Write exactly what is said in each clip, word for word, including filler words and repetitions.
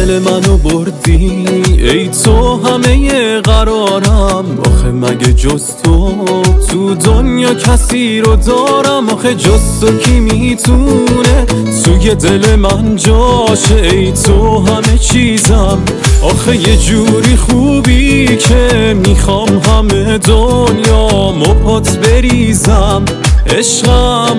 دل منو بردی ای تو همه قرارم. آخه مگه جز تو تو دنیا کسی رو دارم؟ آخه جز تو کی میتونه توی دل من جاشه؟ ای تو همه چیزم، آخه یه جوری خوبی که میخوام همه دنیا مپات بریزم. عشقم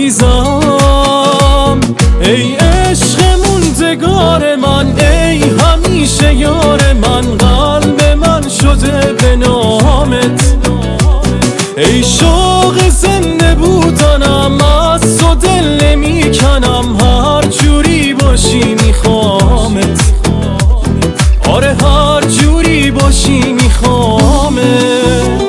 عزیزم، ای عشق موندگار من، ای همیشه یار من، قلب من شده به نامت. ای شوق زنده بودنم، از تو دل نمیکنم، هر جوری باشی میخوامت. آره هر جوری باشی میخوامت.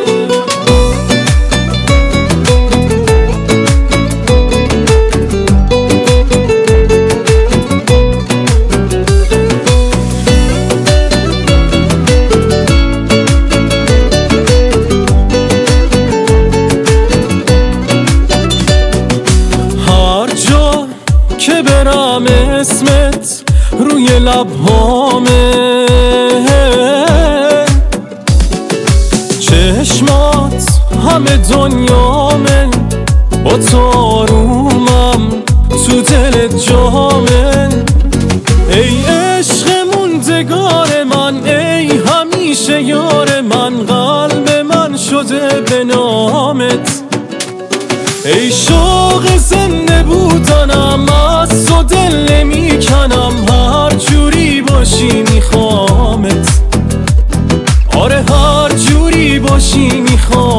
که برم اسمت روی لبهامه، چشمات همه دنیامه، با تو آرومم تو دل جامه. ای عشق موندگار من، ای همیشه یار من، قلب من شده به نامت. ای شوق زنده بودنم، از تو دل نمیکنم، هر جوری باشی میخوامت. آره هر جوری باشی میخوام.